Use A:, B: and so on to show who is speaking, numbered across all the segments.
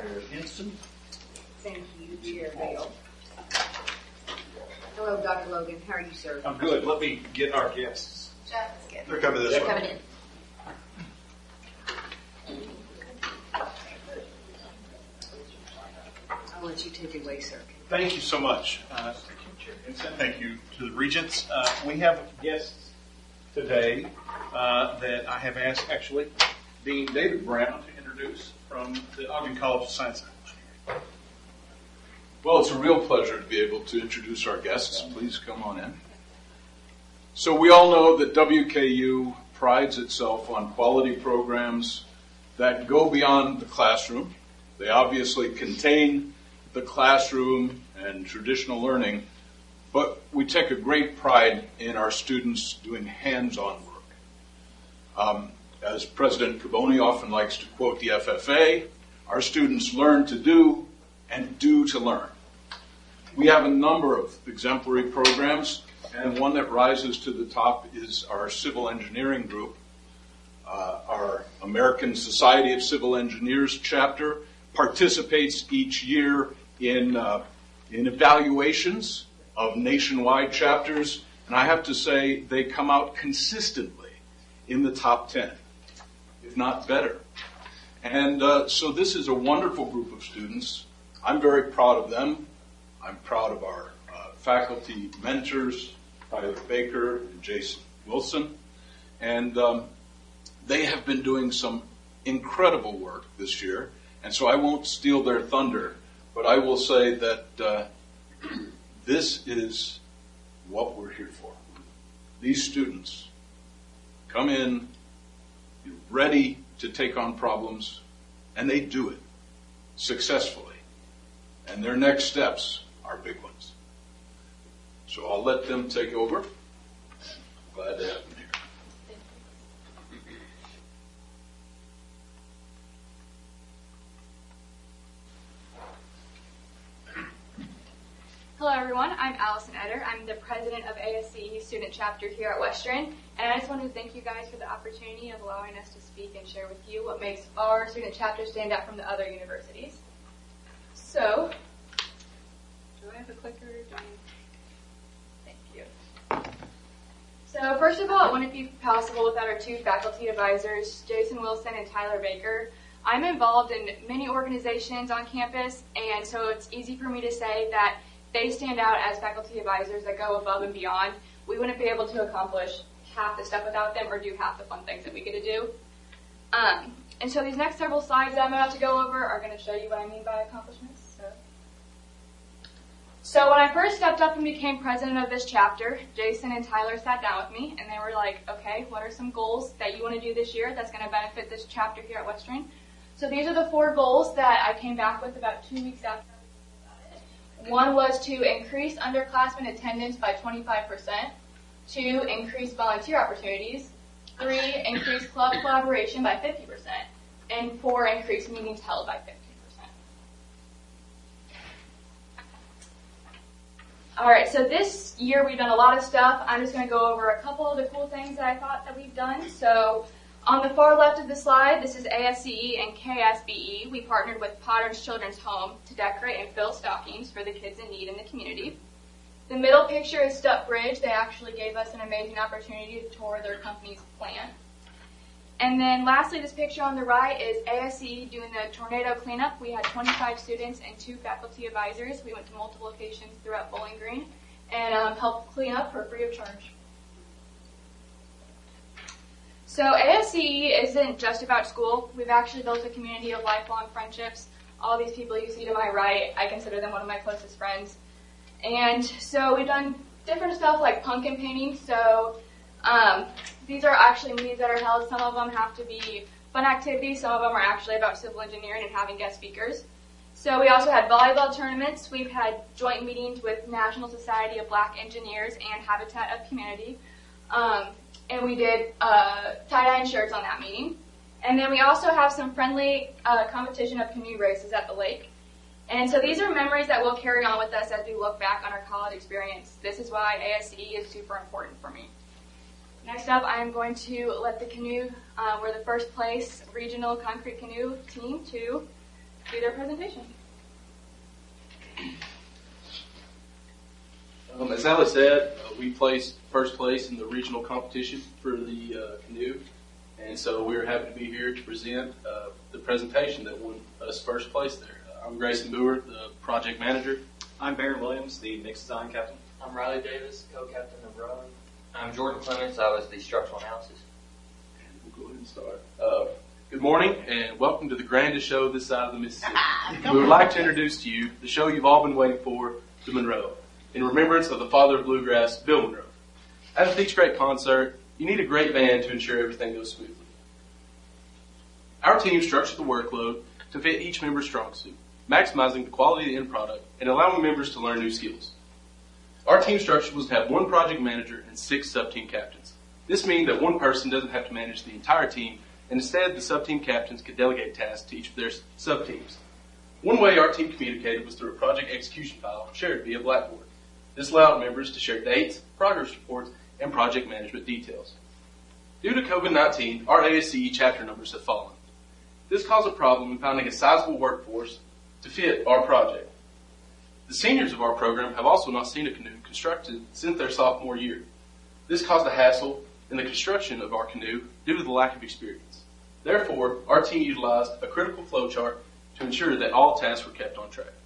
A: Dr. Hinson.
B: Thank you, Chair Bale. Hello, Dr. Logan. How are you, sir?
A: I'm good. Let me get our guests.
B: That's good.
C: They're coming this way.
B: Coming in. I'll let you take it away, sir.
A: Thank you so much. Thank you, Chair Hinson. Thank you to the Regents. We have guests today that I have asked, actually, Dean David Brown to introduce from the Ogden College of Science and Engineering.
C: Well, it's a real pleasure to be able to introduce our guests. Please come on in. So we all know that WKU prides itself on quality programs that go beyond the classroom. They obviously contain the classroom and traditional learning, but we take a great pride in our students doing hands-on work. As President Caboni often likes to quote the FFA, our students learn to do and do to learn. We have a number of exemplary programs, and one that rises to the top is our civil engineering group. Our American Society of Civil Engineers chapter participates each year in evaluations of nationwide chapters, and I have to say they come out consistently in the top 10, if not better. And so this is a wonderful group of students. I'm very proud of them. I'm proud of our faculty mentors, Tyler Baker and Jason Wilson. And they have been doing some incredible work this year. And so I won't steal their thunder, but I will say that this is what we're here for. These students come in, you're ready to take on problems, and they do it successfully. And their next steps are big ones. So I'll let them take over. Glad to have them here.
D: Hello everyone, I'm Allison Eder. I'm the president of ASCE student chapter here at Western, and I just wanted to thank you guys for the opportunity of allowing us to speak and share with you what makes our student chapter stand out from the other universities. So, do I have a clicker? Thank you. So first of all, it wouldn't be possible without our two faculty advisors, Jason Wilson and Tyler Baker. I'm involved in many organizations on campus, and so it's easy for me to say that they stand out as faculty advisors that go above and beyond. We wouldn't be able to accomplish half the stuff without them or do half the fun things that we get to do. And so these next several slides that I'm about to go over are going to show you what I mean by accomplishments. So when I first stepped up and became president of this chapter, Jason and Tyler sat down with me and they were like, okay, what are some goals that you want to do this year that's going to benefit this chapter here at Western? So these are the 4 goals that I came back with about 2 weeks after. One was to increase underclassmen attendance by 25%, 2, increase volunteer opportunities, 3, increase club collaboration by 50%, and 4, increase meetings held by 50%. Alright, so this year we've done a lot of stuff. I'm just going to go over a couple of the cool things that I thought that we've done. So on the far left of the slide, this is ASCE and KSBE. We partnered with Potter's Children's Home to decorate and fill stockings for the kids in need in the community. The middle picture is Stupp Bridge. They actually gave us an amazing opportunity to tour their company's plant. And then lastly, this picture on the right is ASCE doing the tornado cleanup. We had 25 students and 2 faculty advisors. We went to multiple locations throughout Bowling Green and helped clean up for free of charge. So ASCE isn't just about school. We've actually built a community of lifelong friendships. All these people you see to my right, I consider them one of my closest friends. And so we've done different stuff like pumpkin painting. So these are actually meetings that are held. Some of them have to be fun activities. Some of them are actually about civil engineering and having guest speakers. So we also had volleyball tournaments. We've had joint meetings with National Society of Black Engineers and Habitat of Humanity. And we did tie-dye shirts on that meeting. And then we also have some friendly competition of canoe races at the lake. And so these are memories that will carry on with us as we look back on our college experience. This is why ASCE is super important for me. Next up, I am going to let the canoe, we're the first place regional concrete canoe team to do their presentation.
E: As Alex said, we placed first place in the regional competition for the canoe, and so we're happy to be here to present the presentation that won us first place there. I'm Grayson Boer, the project manager.
F: I'm Barry Williams, the mix design captain.
G: I'm Riley Davis, co-captain of rowing. I'm Jordan Clements. I was the structural analysis.
E: We'll go ahead and start. Good morning, and welcome to the grandest show this side of the Mississippi. We would like to introduce to you the show you've all been waiting for, the Monroe, in remembrance of the father of bluegrass, Bill Monroe. As with each great concert, you need a great band to ensure everything goes smoothly. Our team structured the workload to fit each member's strong suit, maximizing the quality of the end product and allowing members to learn new skills. Our team structure was to have one project manager and 6 sub-team captains. This means that one person doesn't have to manage the entire team, and instead the sub-team captains could delegate tasks to each of their sub-teams. One way our team communicated was through a project execution file shared via Blackboard. This allowed members to share dates, progress reports, and project management details. Due to COVID-19, our ASCE chapter numbers have fallen. This caused a problem in finding a sizable workforce to fit our project. The seniors of our program have also not seen a canoe constructed since their sophomore year. This caused a hassle in the construction of our canoe due to the lack of experience. Therefore, our team utilized a critical flow chart to ensure that all tasks were kept on track.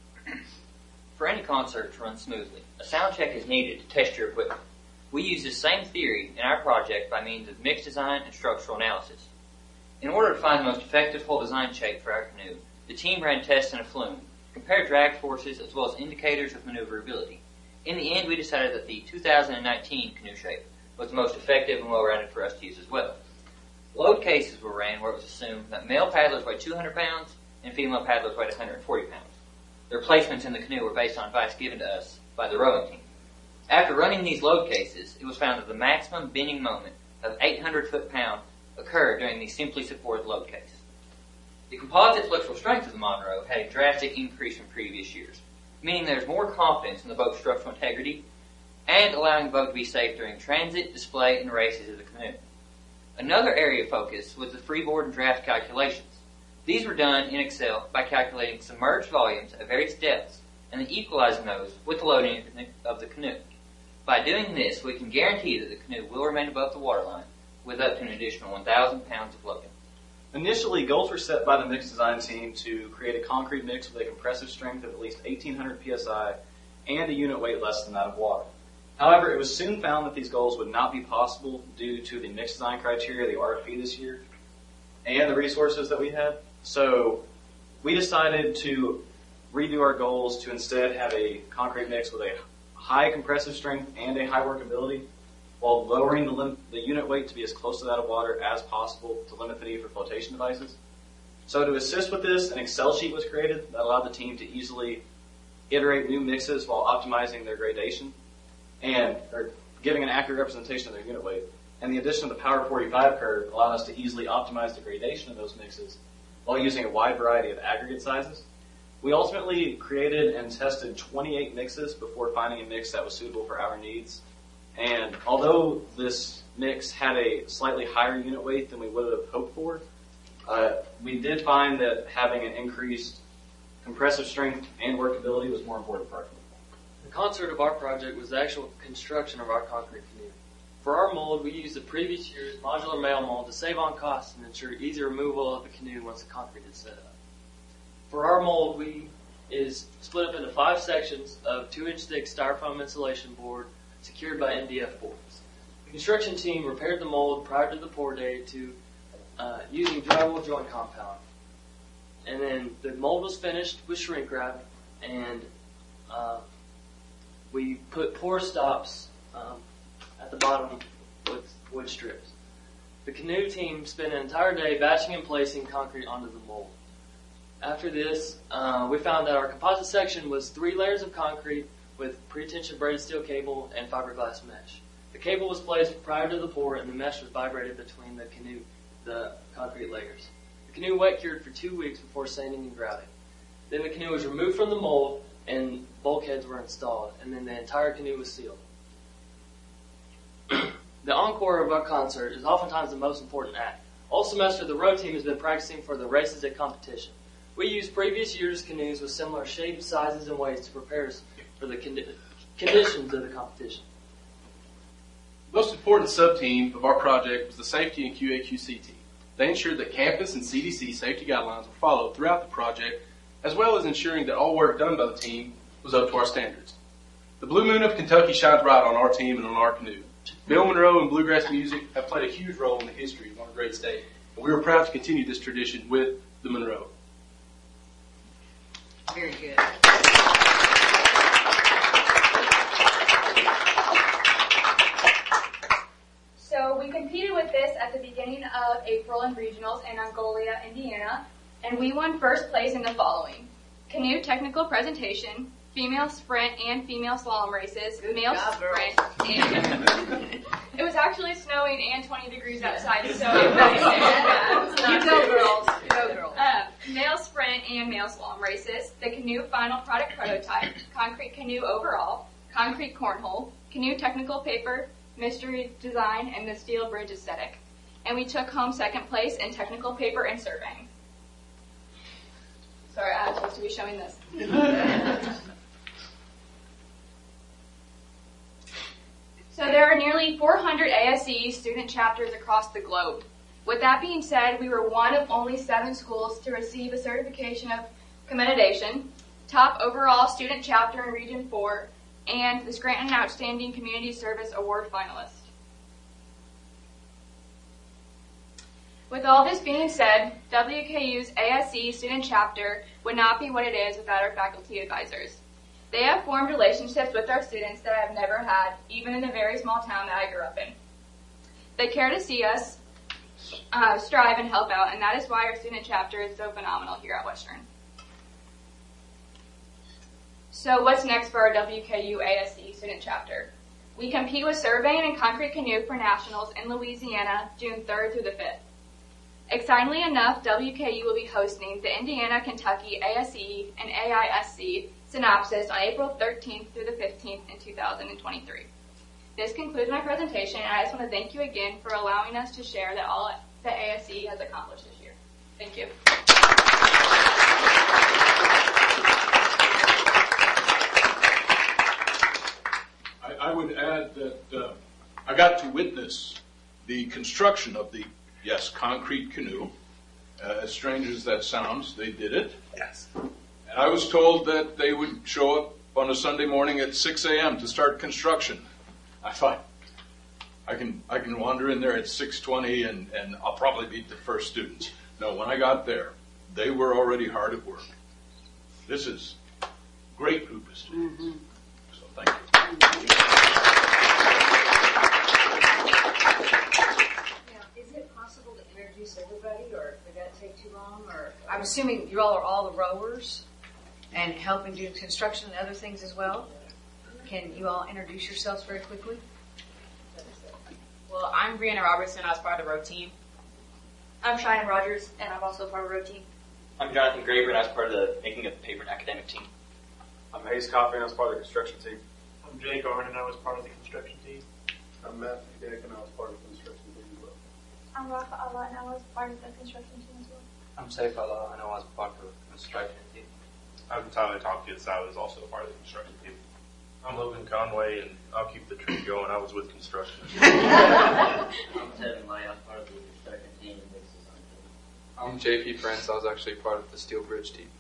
G: For any concert to run smoothly, a sound check is needed to test your equipment. We use the same theory in our project by means of mix design and structural analysis. In order to find the most effective hull design shape for our canoe, the team ran tests in a flume, compared drag forces as well as indicators of maneuverability. In the end, we decided that the 2019 canoe shape was the most effective and well-rounded for us to use as well. Load cases were ran where it was assumed that male paddlers weighed 200 pounds and female paddlers weighed 140 pounds. Their placements in the canoe were based on advice given to us by the rowing team. After running these load cases, it was found that the maximum bending moment of 800 foot-pound occurred during the simply supported load case. The composite flexural strength of the Monroe had a drastic increase from previous years, meaning there's more confidence in the boat's structural integrity and allowing the boat to be safe during transit, display, and races of the canoe. Another area of focus was the freeboard and draft calculations. These were done in Excel by calculating submerged volumes at various depths and then equalizing those with the loading of the canoe. By doing this, we can guarantee that the canoe will remain above the waterline with up to an additional 1,000 pounds of loading.
F: Initially, goals were set by the mix design team to create a concrete mix with a compressive strength of at least 1,800 psi and a unit weight less than that of water. However, it was soon found that these goals would not be possible due to the mix design criteria, the RFP this year, and the resources that we had. So we decided to redo our goals to instead have a concrete mix with a high compressive strength and a high workability, while lowering the unit weight to be as close to that of water as possible to limit the need for flotation devices. So to assist with this, an Excel sheet was created that allowed the team to easily iterate new mixes while optimizing their gradation or giving an accurate representation of their unit weight. And the addition of the Power 45 curve allowed us to easily optimize the gradation of those mixes while using a wide variety of aggregate sizes. We ultimately created and tested 28 mixes before finding a mix that was suitable for our needs. And although this mix had a slightly higher unit weight than we would have hoped for, we did find that having an increased compressive strength and workability was more important for our canoe.
H: The concert of our project was the actual construction of our concrete canoe. For our mold, we used the previous year's modular male mold to save on costs and ensure easy removal of the canoe once the concrete is set up. For our mold, is split up into 5 sections of 2-inch thick styrofoam insulation board secured by MDF boards. The construction team repaired the mold prior to the pour date to using drywall joint compound. And then the mold was finished with shrink wrap, and we put pour stops at the bottom with wood strips. The canoe team spent an entire day batching and placing concrete onto the mold. After this, we found that our composite section was 3 layers of concrete with pre-tension braided steel cable and fiberglass mesh. The cable was placed prior to the pour, and the mesh was vibrated between the concrete layers. The canoe wet cured for 2 weeks before sanding and grouting. Then the canoe was removed from the mold, and bulkheads were installed, and then the entire canoe was sealed. The encore of our concert is oftentimes the most important act. All semester, the row team has been practicing for the races at competition. We used previous year's canoes with similar shapes, sizes, and weights to prepare us for the conditions of the competition.
E: The most important sub-team of our project was the Safety and QA/QC team. They ensured that campus and CDC safety guidelines were followed throughout the project, as well as ensuring that all work done by the team was up to our standards. The Blue Moon of Kentucky shines bright on our team and on our canoe. Bill Monroe and bluegrass music have played a huge role in the history of our great state, and we are proud to continue this tradition with the Monroe.
B: Very good.
D: So we competed with this at the beginning of April in regionals in Angola, Indiana, and we won first place in the following: canoe technical presentation, female sprint and female slalom races, male sprint, and it was actually snowing and 20 degrees outside, so it was
B: You go, girls. Go, girls.
D: male sprint and male slalom races, the canoe final product prototype, concrete canoe overall, concrete cornhole, canoe technical paper, mystery design, and the steel bridge aesthetic. And we took home second place in technical paper and surveying. Sorry, I'm supposed to be showing this. So there are nearly 400 ASE student chapters across the globe. With that being said, we were one of only 7 schools to receive a certification of commendation, top overall student chapter in Region 4, and the Scranton Outstanding Community Service Award finalist. With all this being said, WKU's ASE student chapter would not be what it is without our faculty advisors. They have formed relationships with our students that I have never had, even in the very small town that I grew up in. They care to see us strive and help out, and that is why our student chapter is so phenomenal here at Western. So what's next for our WKU ASE student chapter? We compete with surveying and concrete canoe for nationals in Louisiana, June 3rd through the 5th. Excitingly enough, WKU will be hosting the Indiana, Kentucky ASE and AISC Synopsis on April 13th through the 15th in 2023. This concludes my presentation, and I just want to thank you again for allowing us to share that all that ASE has accomplished this year. Thank you.
C: I would add that I got to witness the construction of the, concrete canoe. As strange as that sounds, they did it.
E: Yes.
C: And I was told that they would show up on a Sunday morning at 6 a.m. to start construction. I thought, I can wander in there at 6:20 and I'll probably beat the first students. No, when I got there, they were already hard at work. This is a great group of students. Mm-hmm. So thank you.
B: Now, is it possible to introduce everybody, or would that take too long? Or I'm assuming you all are all the rowers and helping do construction and other things as well. Can you all introduce yourselves very quickly?
I: Well, I'm Brianna Robertson. I was part of the row team.
D: I'm Cheyenne Rogers, and I'm also part of the road team.
F: I'm Jonathan Graber, and I was part of the Making of the Paper and Academic team.
J: I'm Hayes Coffey, and I was part of the construction team.
K: I'm Jake Arn, and I was part of the construction team.
J: I'm Matt McDick, and I was part of the construction team as well.
D: I'm Rafa Allah, and I was part of the construction team as well.
L: I'm Saif Allah, and I was part of the construction team.
K: I'm Tyler Tompkins, I was also part of the construction team. I'm Logan Conway, and I'll keep the trend going. I was with construction.
L: I'm Tevin Lay, I'm part of the construction team and mixed design team.
M: I'm JP France, I was actually part of the steel bridge team.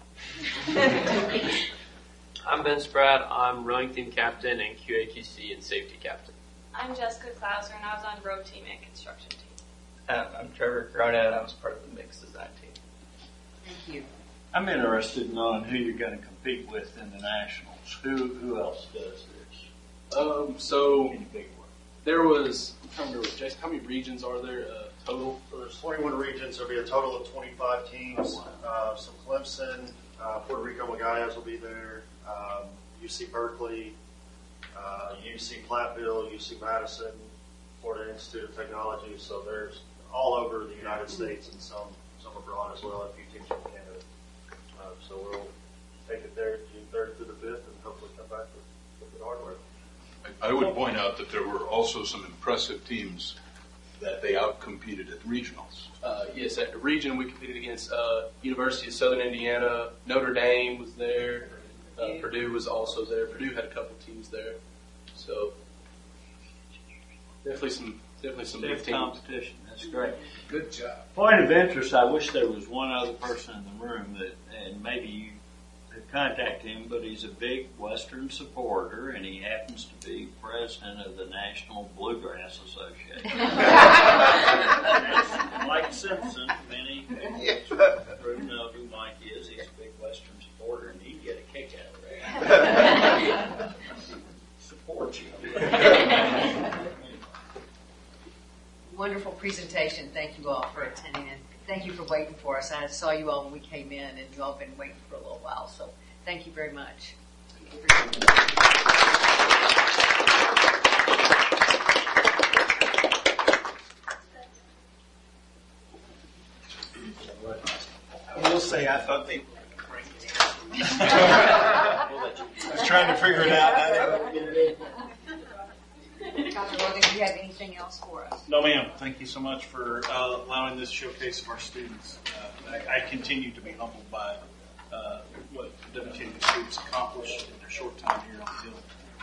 N: I'm Ben Spratt, I'm rowing team captain and QA/QC and safety captain.
D: I'm Jessica Klauser, and I was on road team and construction team.
L: I'm Trevor Corona, and I was part of the mixed design team.
B: Thank you.
O: I'm interested in knowing who you're going to compete with in the nationals. Who else does this?
E: So
O: In big one.
E: there was, I'm trying to remember, Jason, how many regions are there total?
J: So there's 21 regions. There'll be a total of 25 teams. So Clemson, Puerto Rico Magallas will be there. UC Berkeley, UC Platteville, UC Madison, Florida Institute of Technology. So there's all over the United States and some abroad as well, a few teams from Canada. So we'll take it there June 3rd through the 5th and hopefully come back with good hardware.
C: I would point out that there were also some impressive teams that they outcompeted at regionals.
E: Yes, at the region we competed against University of Southern Indiana. Notre Dame was there. Purdue was also there. Purdue had a couple teams there. So definitely some big
O: Stiff
E: teams.
O: competition. That's great.
C: Good job.
O: Point of interest, I wish there was one other person in the room that, and maybe you could contact him, but he's a big Western supporter, and he happens to be president of the National Bluegrass Association. Mike Simpson, many who know who Mike is. He's a big Western supporter, and he'd get a kick out of that. Support you.
B: Wonderful presentation. Thank you all for attending, and thank you for waiting for us. I saw you all when we came in, and you all been waiting for a little while, so thank you very much.
A: I will say I thought they I was trying to figure it out.
B: Dr. Logan, do you have anything else for us?
A: No, ma'am. Thank you so much for allowing this showcase of our students. I continue to be humbled by what WTAB students accomplish in their short time here on the Hill.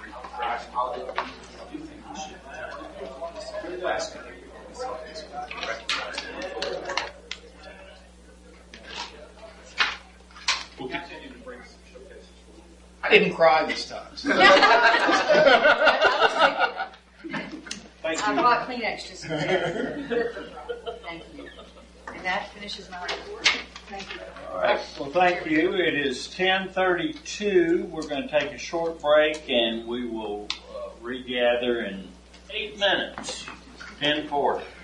A: We'll continue to bring some showcases. I didn't cry this time. Thank you.
B: I brought Kleenex just in case. Thank you. And that finishes my report. Thank you.
O: All right. Well, thank you. It is 10:32. We're going to take a short break, and we will regather in 8 minutes. 10:40.